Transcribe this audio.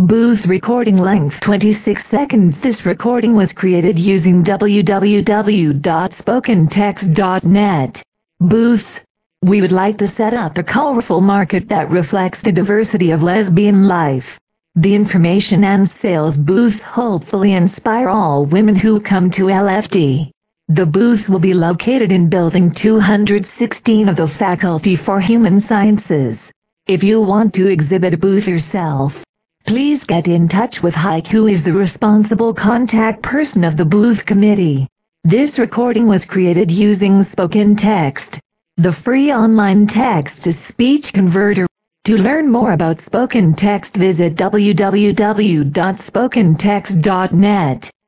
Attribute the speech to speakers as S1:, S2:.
S1: Booth recording length 26 seconds. This recording was created using www.spokentext.net. Booth. We would like to set up a colorful market that reflects the diversity of lesbian life. The information and sales booth hopefully inspire all women who come to LFD. The booth will be located in Building 216 of the Faculty for Human Sciences. If you want to exhibit a booth yourself, please get in touch with Hike, who is the responsible contact person of the booth committee. This recording was created using SpokenText, the free online text-to-speech converter. To learn more about SpokenText, visit www.spokentext.net.